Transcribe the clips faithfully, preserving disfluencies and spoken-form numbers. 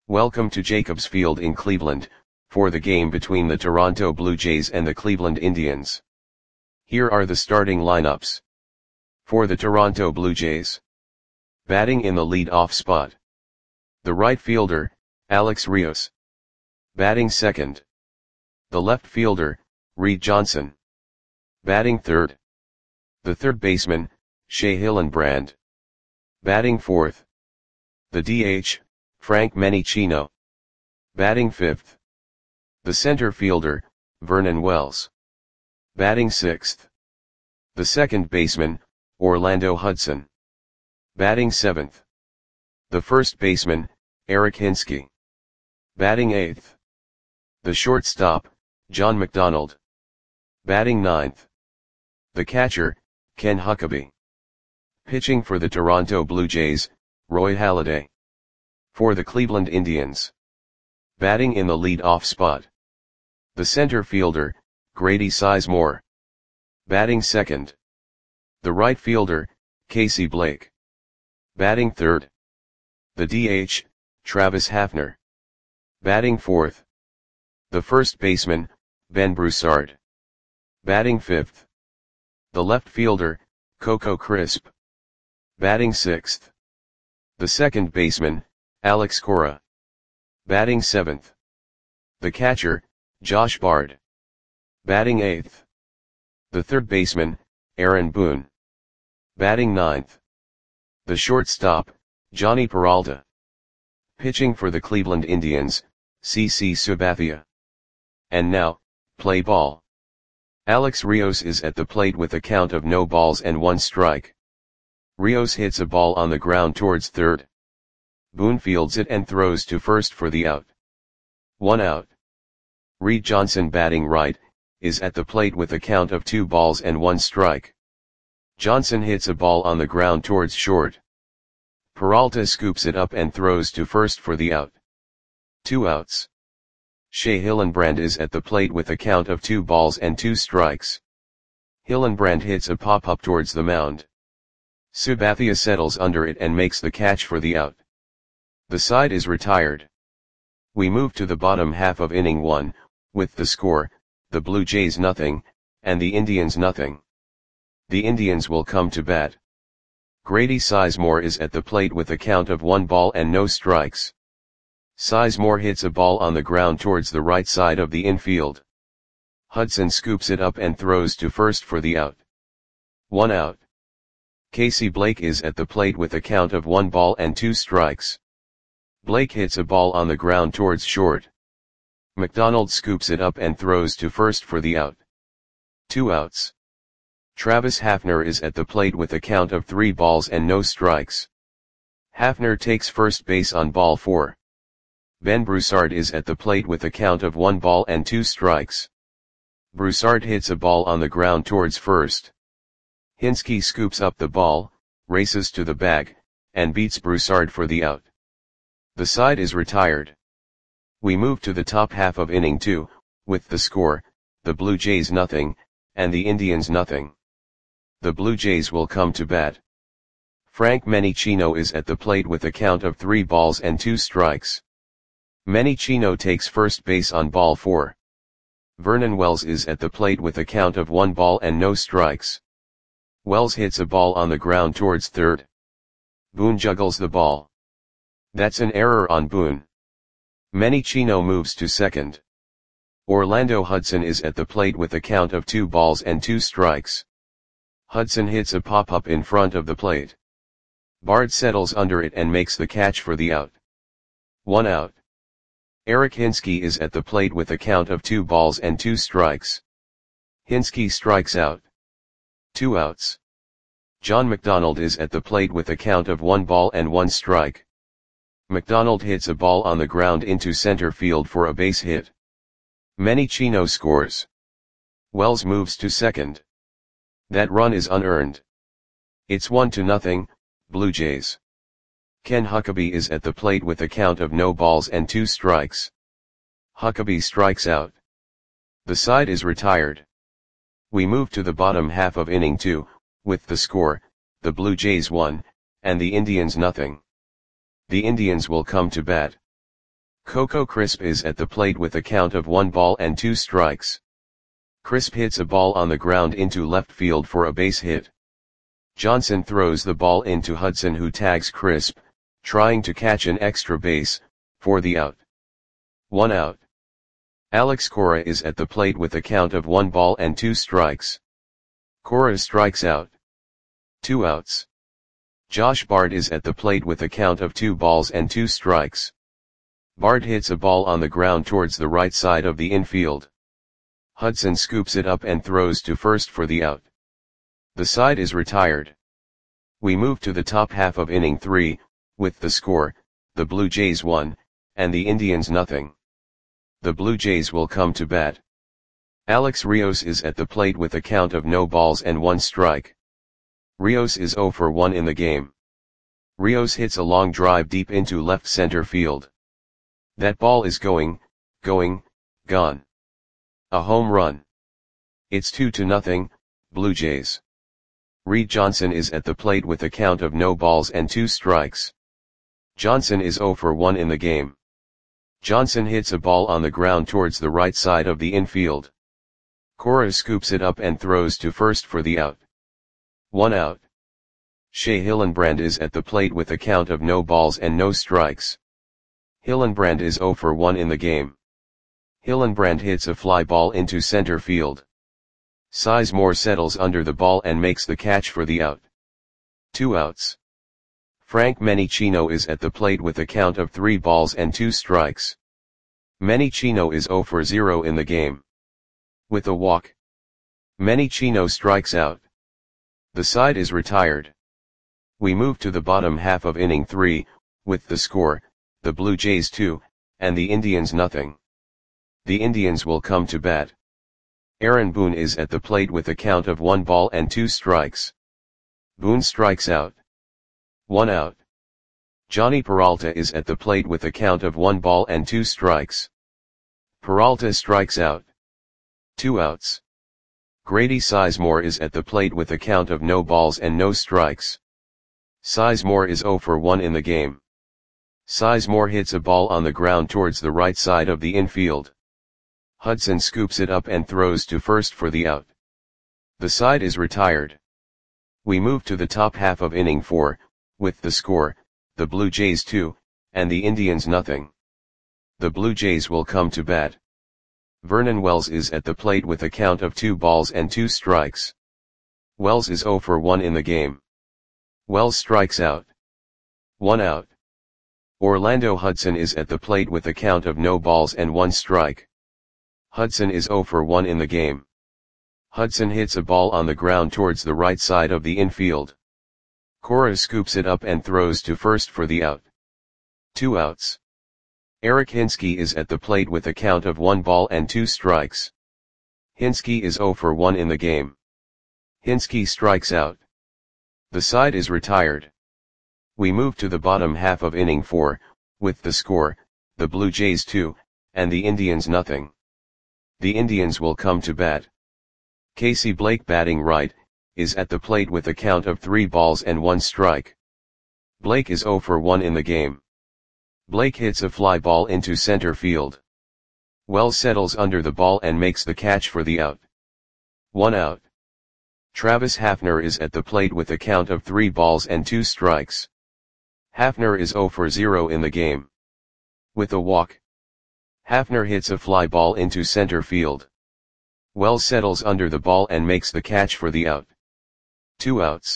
Welcome to Jacobs Field in Cleveland, for the game between the Toronto Blue Jays and the Cleveland Indians. Here are the starting lineups. For the Toronto Blue Jays. Batting in the lead-off spot. The right fielder, Alex Rios. Batting second. The left fielder, Reed Johnson. Batting third. The third baseman, Shea Hillenbrand. Batting fourth. The D H, Frank Menechino. Batting fifth. The center fielder, Vernon Wells. Batting sixth. The second baseman, Orlando Hudson. Batting seventh. The first baseman, Eric Hinske. Batting eighth. The shortstop, John McDonald. Batting ninth. The catcher, Ken Huckabee. Pitching for the Toronto Blue Jays, Roy Halladay. For the Cleveland Indians. Batting in the lead-off spot. The center fielder, Grady Sizemore. Batting second. The right fielder, Casey Blake. Batting third. The D H, Travis Hafner. Batting fourth. The first baseman, Ben Broussard. Batting fifth. The left fielder, Coco Crisp. Batting sixth. The second baseman, Alex Cora. Batting seventh. The catcher, Josh Bard. Batting eighth. The third baseman, Aaron Boone. Batting ninth. The shortstop, Johnny Peralta. Pitching for the Cleveland Indians, C C Sabathia. And now, play ball. Alex Rios is at the plate with a count of no balls and one strike. Rios hits a ball on the ground towards third. Boone fields it and throws to first for the out. One out. Reed Johnson, batting right, is at the plate with a count of two balls and one strike. Johnson hits a ball on the ground towards short. Peralta scoops it up and throws to first for the out. Two outs. Shea Hillenbrand is at the plate with a count of two balls and two strikes. Hillenbrand hits a pop-up towards the mound. Sabathia settles under it and makes the catch for the out. The side is retired. We move to the bottom half of inning one, with the score, the Blue Jays nothing, and the Indians nothing. The Indians will come to bat. Grady Sizemore is at the plate with a count of one ball and no strikes. Sizemore hits a ball on the ground towards the right side of the infield. Hudson scoops it up and throws to first for the out. One out. Casey Blake is at the plate with a count of one ball and two strikes. Blake hits a ball on the ground towards short. McDonald scoops it up and throws to first for the out. Two outs. Travis Hafner is at the plate with a count of three balls and no strikes. Hafner takes first base on ball four. Ben Broussard is at the plate with a count of one ball and two strikes. Broussard hits a ball on the ground towards first. Hinske scoops up the ball, races to the bag, and beats Broussard for the out. The side is retired. We move to the top half of inning two, with the score, the Blue Jays nothing, and the Indians nothing. The Blue Jays will come to bat. Frank Menechino is at the plate with a count of three balls and two strikes. Menechino takes first base on ball four. Vernon Wells is at the plate with a count of one ball and no strikes. Wells hits a ball on the ground towards third. Boone juggles the ball. That's an error on Boone. Menechino moves to second. Orlando Hudson is at the plate with a count of two balls and two strikes. Hudson hits a pop-up in front of the plate. Bard settles under it and makes the catch for the out. One out. Eric Hinske is at the plate with a count of two balls and two strikes. Hinske strikes out. Two outs. John McDonald is at the plate with a count of one ball and one strike. McDonald hits a ball on the ground into center field for a base hit. Menechino scores. Wells moves to second. That run is unearned. It's one to nothing, Blue Jays. Ken Huckabee is at the plate with a count of no balls and two strikes. Huckabee strikes out. The side is retired. We move to the bottom half of inning two, with the score, the Blue Jays one, and the Indians nothing. The Indians will come to bat. Coco Crisp is at the plate with a count of one ball and two strikes. Crisp hits a ball on the ground into left field for a base hit. Johnson throws the ball into Hudson, who tags Crisp, trying to catch an extra base, for the out. One out. Alex Cora is at the plate with a count of one ball and two strikes. Cora strikes out. Two outs. Josh Bard is at the plate with a count of two balls and two strikes. Bard hits a ball on the ground towards the right side of the infield. Hudson scoops it up and throws to first for the out. The side is retired. We move to the top half of inning three, with the score, the Blue Jays one, and the Indians nothing. The Blue Jays will come to bat. Alex Rios is at the plate with a count of no balls and one strike. Rios is oh for one in the game. Rios hits a long drive deep into left center field. That ball is going, going, gone. A home run. It's two to nothing, Blue Jays. Reed Johnson is at the plate with a count of no balls and two strikes. Johnson is oh for one in the game. Johnson hits a ball on the ground towards the right side of the infield. Cora scoops it up and throws to first for the out. One out. Shea Hillenbrand is at the plate with a count of no balls and no strikes. Hillenbrand is oh for one in the game. Hillenbrand hits a fly ball into center field. Sizemore settles under the ball and makes the catch for the out. Two outs. Frank Menichino is at the plate with a count of three balls and two strikes. Menichino is oh for zero in the game. With a walk, Menichino strikes out. The side is retired. We move to the bottom half of inning three, with the score, the Blue Jays two, and the Indians nothing. The Indians will come to bat. Aaron Boone is at the plate with a count of one ball and two strikes. Boone strikes out. One out. Johnny Peralta is at the plate with a count of one ball and two strikes. Peralta strikes out. Two outs. Grady Sizemore is at the plate with a count of no balls and no strikes. Sizemore is oh for one in the game. Sizemore hits a ball on the ground towards the right side of the infield. Hudson scoops it up and throws to first for the out. The side is retired. We move to the top half of inning four, with the score, the Blue Jays two, and the Indians nothing. The Blue Jays will come to bat. Vernon Wells is at the plate with a count of two balls and two strikes. Wells is oh for one in the game. Wells strikes out. One out. Orlando Hudson is at the plate with a count of no balls and one strike. Hudson is oh for one in the game. Hudson hits a ball on the ground towards the right side of the infield. Cora scoops it up and throws to first for the out. Two outs. Eric Hinske is at the plate with a count of one ball and two strikes. Hinske is oh for one in the game. Hinske strikes out. The side is retired. We move to the bottom half of inning four, with the score, the Blue Jays two, and the Indians nothing. The Indians will come to bat. Casey Blake, batting right, is at the plate with a count of three balls and one strike. Blake is oh for one in the game. Blake hits a fly ball into center field. Wells settles under the ball and makes the catch for the out. One out. Travis Hafner is at the plate with a count of three balls and two strikes. Hafner is oh for zero in the game. With a walk, Hafner hits a fly ball into center field. Wells settles under the ball and makes the catch for the out. Two outs.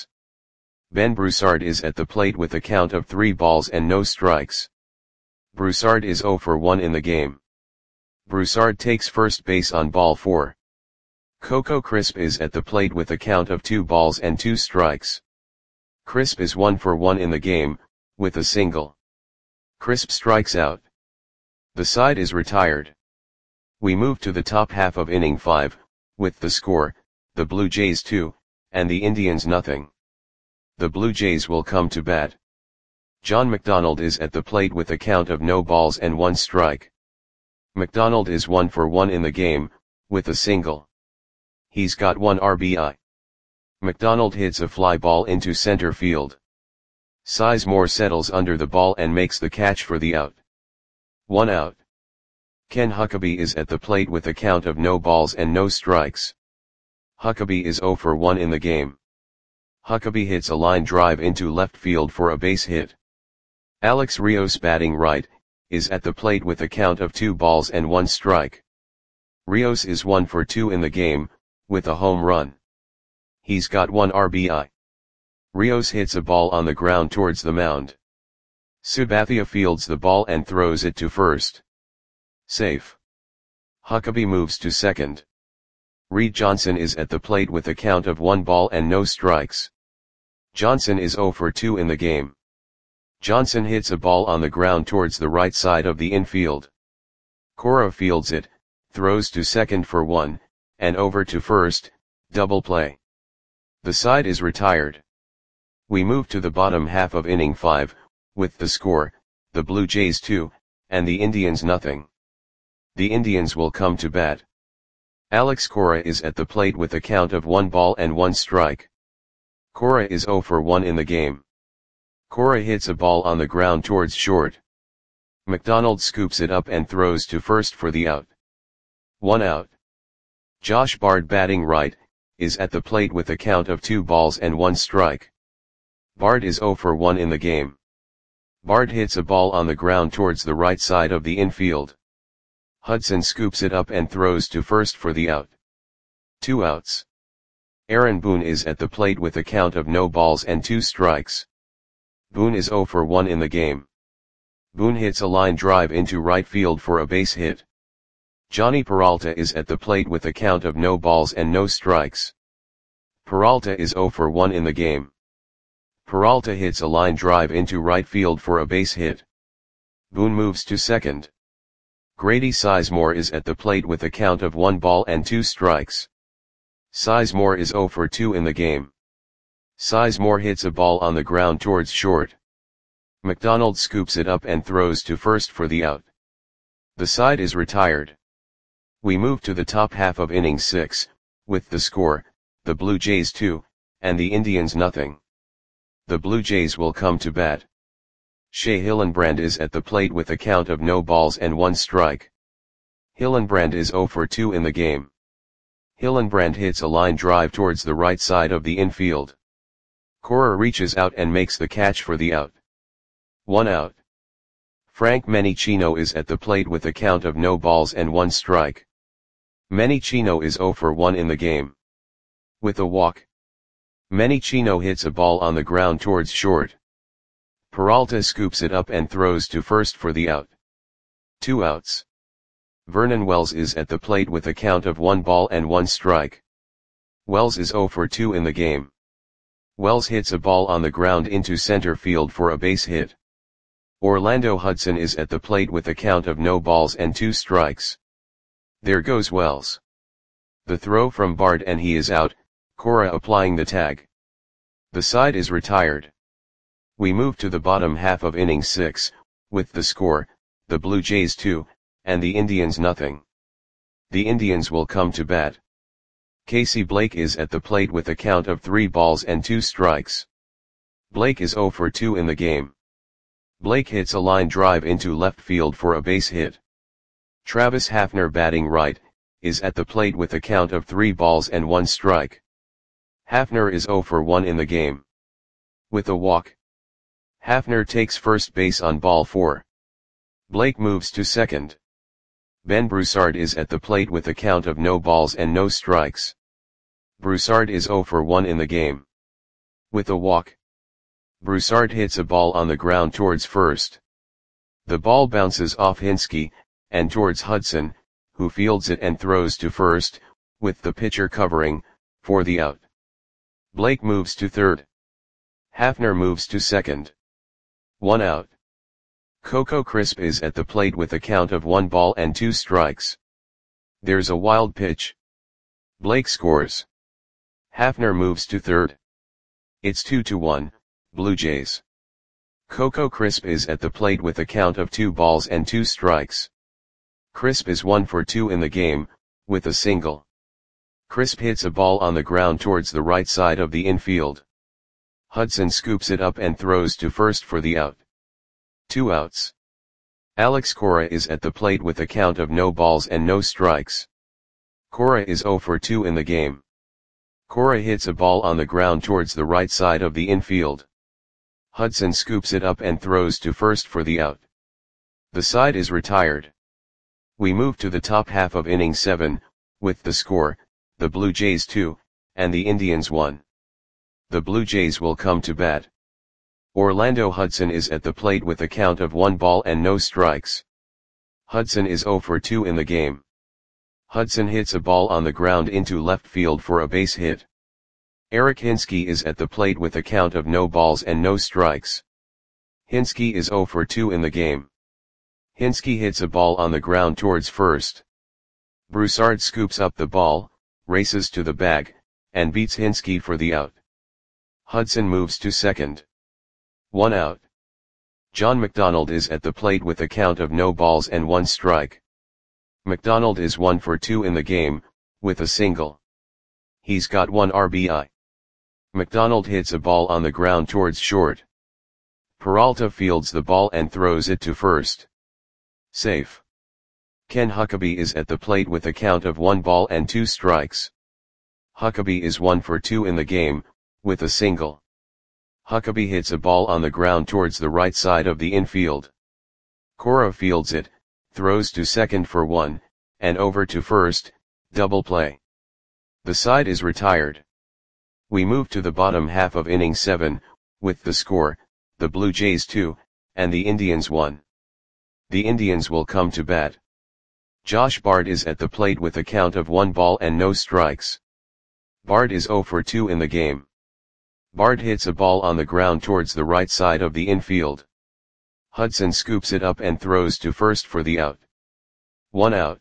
Ben Broussard is at the plate with a count of three balls and no strikes. Broussard is oh for one in the game. Broussard takes first base on ball four. Coco Crisp is at the plate with a count of two balls and two strikes. Crisp is one for one in the game, with a single. Crisp strikes out. The side is retired. We move to the top half of inning five, with the score, the Blue Jays two, and the Indians nothing. The Blue Jays will come to bat. John McDonald is at the plate with a count of no balls and one strike. McDonald is one for one in the game, with a single. He's got one R B I. McDonald hits a fly ball into center field. Sizemore settles under the ball and makes the catch for the out. One out. Ken Huckabee is at the plate with a count of no balls and no strikes. Huckabee is oh for one in the game. Huckabee hits a line drive into left field for a base hit. Alex Rios, batting right, is at the plate with a count of two balls and one strike. Rios is one for two in the game, with a home run. He's got one R B I. Rios hits a ball on the ground towards the mound. Sabathia fields the ball and throws it to first. Safe. Huckabee moves to second. Reed Johnson is at the plate with a count of one ball and no strikes. Johnson is oh for two in the game. Johnson hits a ball on the ground towards the right side of the infield. Cora fields it, throws to second for one, and over to first, double play. The side is retired. We move to the bottom half of inning five, with the score, the Blue Jays two, and the Indians nothing. The Indians will come to bat. Alex Cora is at the plate with a count of one ball and one strike. Cora is oh for one in the game. Cora hits a ball on the ground towards short. McDonald scoops it up and throws to first for the out. One out. Josh Bard, batting right, is at the plate with a count of two balls and one strike. Bard is oh for one in the game. Bard hits a ball on the ground towards the right side of the infield. Hudson scoops it up and throws to first for the out. Two outs. Aaron Boone is at the plate with a count of no balls and two strikes. Boone is oh for one in the game. Boone hits a line drive into right field for a base hit. Johnny Peralta is at the plate with a count of no balls and no strikes. Peralta is oh for one in the game. Peralta hits a line drive into right field for a base hit. Boone moves to second. Grady Sizemore is at the plate with a count of one ball and two strikes. Sizemore is oh for two in the game. Sizemore hits a ball on the ground towards short. McDonald scoops it up and throws to first for the out. The side is retired. We move to the top half of inning six, with the score, the Blue Jays two, and the Indians nothing. The Blue Jays will come to bat. Shea Hillenbrand is at the plate with a count of no balls and one strike. Hillenbrand is oh for two in the game. Hillenbrand hits a line drive towards the right side of the infield. Cora reaches out and makes the catch for the out. One out. Frank Menichino is at the plate with a count of no balls and one strike. Menichino is oh for one in the game. With a walk. Menichino hits a ball on the ground towards short. Peralta scoops it up and throws to first for the out. Two outs. Vernon Wells is at the plate with a count of one ball and one strike. Wells is oh for two in the game. Wells hits a ball on the ground into center field for a base hit. Orlando Hudson is at the plate with a count of no balls and two strikes. There goes Wells. The throw from Bard and he is out, Cora applying the tag. The side is retired. We move to the bottom half of inning six, with the score, the Blue Jays two, and the Indians nothing. The Indians will come to bat. Casey Blake is at the plate with a count of three balls and two strikes. Blake is oh for two in the game. Blake hits a line drive into left field for a base hit. Travis Hafner, batting right, is at the plate with a count of three balls and one strike. Hafner is oh for one in the game. With a walk. Hafner takes first base on ball four. Blake moves to second. Ben Broussard is at the plate with a count of no balls and no strikes. Broussard is oh for one in the game. With a walk. Broussard hits a ball on the ground towards first. The ball bounces off Hinske, and towards Hudson, who fields it and throws to first, with the pitcher covering, for the out. Blake moves to third. Hafner moves to second. One out. Coco Crisp is at the plate with a count of one ball and two strikes. There's a wild pitch. Blake scores. Hafner moves to third. It's two to one, Blue Jays. Coco Crisp is at the plate with a count of two balls and two strikes. Crisp is one for two in the game, with a single. Crisp hits a ball on the ground towards the right side of the infield. Hudson scoops it up and throws to first for the out. Two outs. Alex Cora is at the plate with a count of no balls and no strikes. Cora is zero for two in the game. Cora hits a ball on the ground towards the right side of the infield. Hudson scoops it up and throws to first for the out. The side is retired. We move to the top half of inning seven, with the score, the Blue Jays two, and the Indians one. The Blue Jays will come to bat. Orlando Hudson is at the plate with a count of one ball and no strikes. Hudson is zero for two in the game. Hudson hits a ball on the ground into left field for a base hit. Eric Hinske is at the plate with a count of no balls and no strikes. Hinske is zero for two in the game. Hinske hits a ball on the ground towards first. Broussard scoops up the ball, races to the bag, and beats Hinske for the out. Hudson moves to second. One out. John McDonald is at the plate with a count of no balls and one strike. McDonald is one for two in the game, with a single. He's got one R B I. McDonald hits a ball on the ground towards short. Peralta fields the ball and throws it to first. Safe. Ken Huckabee is at the plate with a count of one ball and two strikes. Huckabee is one for two in the game, with a single. Huckabee hits a ball on the ground towards the right side of the infield. Cora fields it, throws to second for one, and over to first, double play. The side is retired. We move to the bottom half of inning seven, with the score, the Blue Jays two, and the Indians one. The Indians will come to bat. Josh Bard is at the plate with a count of one ball and no strikes. Bard is zero for two in the game. Bard hits a ball on the ground towards the right side of the infield. Hudson scoops it up and throws to first for the out. One out.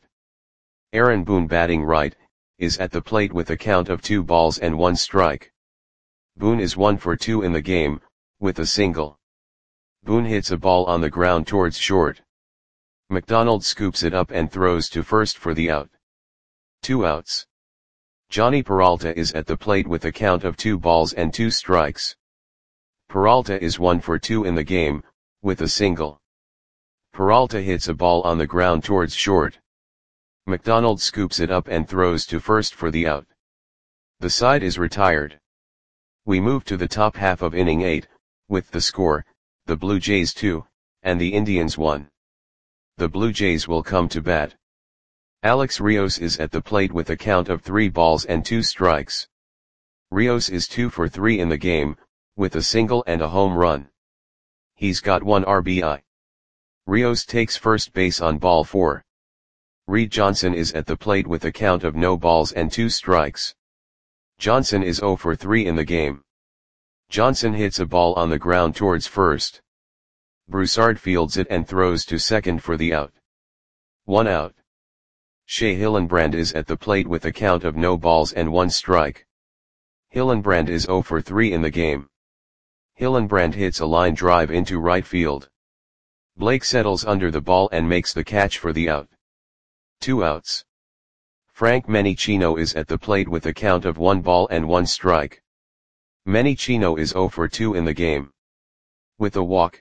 Aaron Boone, batting right, is at the plate with a count of two balls and one strike. Boone is one for two in the game, with a single. Boone hits a ball on the ground towards short. McDonald scoops it up and throws to first for the out. Two outs. Johnny Peralta is at the plate with a count of two balls and two strikes. Peralta is one for two in the game, with a single. Peralta hits a ball on the ground towards short. McDonald scoops it up and throws to first for the out. The side is retired. We move to the top half of inning eight, with the score, the Blue Jays two, and the Indians one. The Blue Jays will come to bat. Alex Rios is at the plate with a count of three balls and two strikes. Rios is two for three in the game, with a single and a home run. He's got one R B I. Rios takes first base on ball four. Reed Johnson is at the plate with a count of no balls and two strikes. Johnson is zero for three in the game. Johnson hits a ball on the ground towards first. Broussard fields it and throws to second for the out. One out. Shea Hillenbrand is at the plate with a count of no balls and one strike. Hillenbrand is zero for three in the game. Hillenbrand hits a line drive into right field. Blake settles under the ball and makes the catch for the out. Two outs. Frank Menicino is at the plate with a count of one ball and one strike. Menicino is zero for two in the game. With a walk.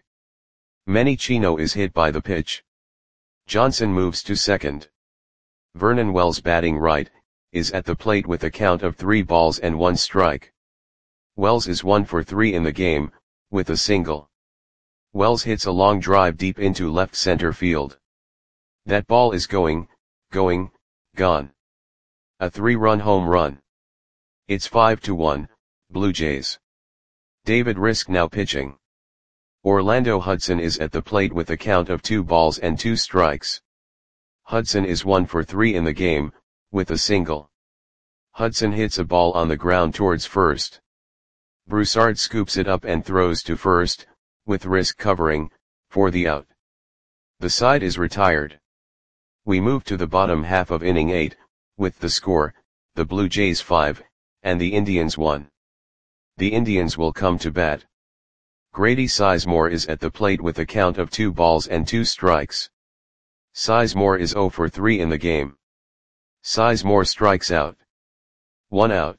Menicino is hit by the pitch. Johnson moves to second. Vernon Wells, batting right, is at the plate with a count of three balls and one strike. Wells is one for three in the game, with a single. Wells hits a long drive deep into left center field. That ball is going, going, gone. A three-run home run. It's five to one, Blue Jays. David Risk now pitching. Orlando Hudson is at the plate with a count of two balls and two strikes. Hudson is one for three in the game, with a single. Hudson hits a ball on the ground towards first. Broussard scoops it up and throws to first, with Risk covering, for the out. The side is retired. We move to the bottom half of inning eight, with the score, the Blue Jays five, and the Indians one. The Indians will come to bat. Grady Sizemore is at the plate with a count of two balls and two strikes. Sizemore is zero for three in the game. Sizemore strikes out. One out.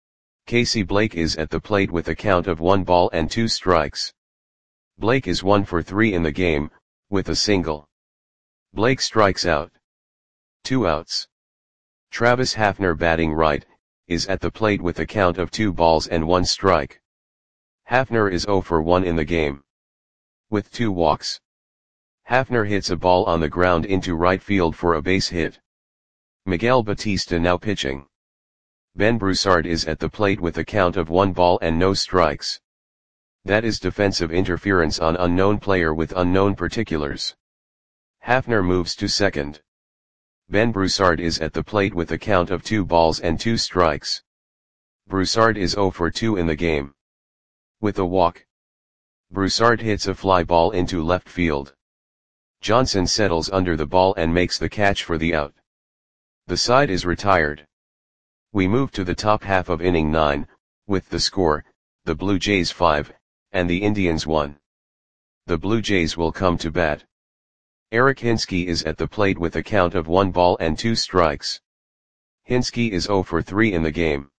Casey Blake is at the plate with a count of one ball and two strikes. Blake is one for three in the game, with a single. Blake strikes out. Two outs. Travis Hafner batting right, is at the plate with a count of two balls and one strike. Hafner is oh for one in the game. With two walks. Hafner hits a ball on the ground into right field for a base hit. Miguel Batista now pitching. Ben Broussard is at the plate with a count of one ball and no strikes. That is defensive interference on unknown player with unknown particulars. Hafner moves to second. Ben Broussard is at the plate with a count of two balls and two strikes. Broussard is oh for two in the game. With a walk. Broussard hits a fly ball into left field. Johnson settles under the ball and makes the catch for the out. The side is retired. We move to the top half of inning nine, with the score, the Blue Jays five, and the Indians one. The Blue Jays will come to bat. Eric Hinske is at the plate with a count of one ball and two strikes. Hinske is oh for three in the game.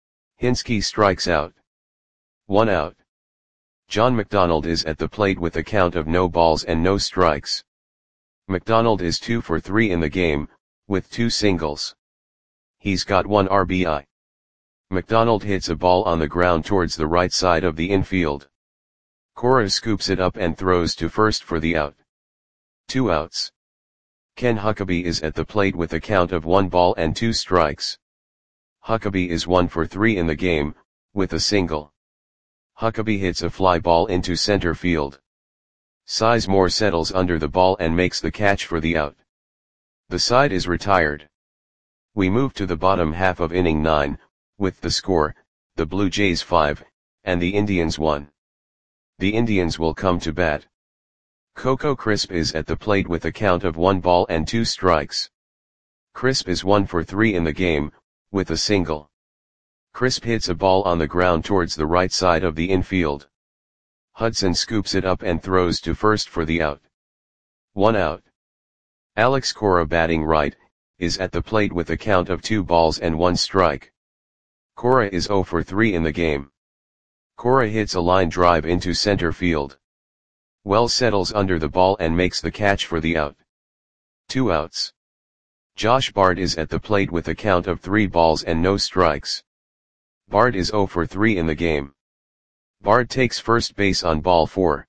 Hinske strikes out. One out. John McDonald is at the plate with a count of no balls and no strikes. McDonald is two for three in the game, with two singles. He's got one R B I. McDonald hits a ball on the ground towards the right side of the infield. Cora scoops it up and throws to first for the out. Two outs. Ken Huckabee is at the plate with a count of one ball and two strikes. Huckabee is one for three in the game, with a single. Huckabee hits a fly ball into center field. Sizemore settles under the ball and makes the catch for the out. The side is retired. We move to the bottom half of inning nine, with the score, the Blue Jays five, and the Indians one. The Indians will come to bat. Coco Crisp is at the plate with a count of one ball and two strikes. Crisp is one for three in the game, with a single. Crisp hits a ball on the ground towards the right side of the infield. Hudson scoops it up and throws to first for the out. One out. Alex Cora batting right, is at the plate with a count of two balls and one strike. Cora is oh for three in the game. Cora hits a line drive into center field. Wells settles under the ball and makes the catch for the out. Two outs. Josh Bard is at the plate with a count of three balls and no strikes. Bard is oh for three in the game. Bard takes first base on ball four.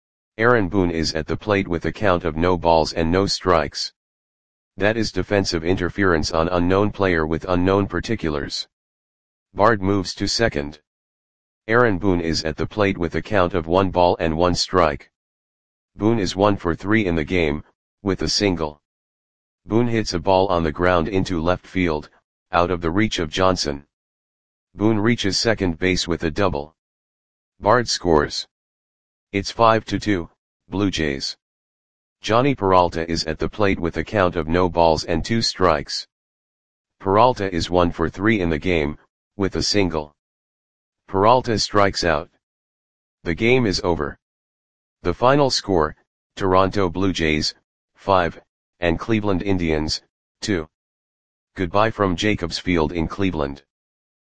Aaron Boone is at the plate with a count of no balls and no strikes. That is defensive interference on unknown player with unknown particulars. Bard moves to second. Aaron Boone is at the plate with a count of one ball and one strike. Boone is one for three in the game, with a single. Boone hits a ball on the ground into left field, out of the reach of Johnson. Boone reaches second base with a double. Bard scores. It's five to two, Blue Jays. Johnny Peralta is at the plate with a count of no balls and two strikes. Peralta is one for three in the game, with a single. Peralta strikes out. The game is over. The final score, Toronto Blue Jays, five, and Cleveland Indians, two. Goodbye from Jacobs Field in Cleveland.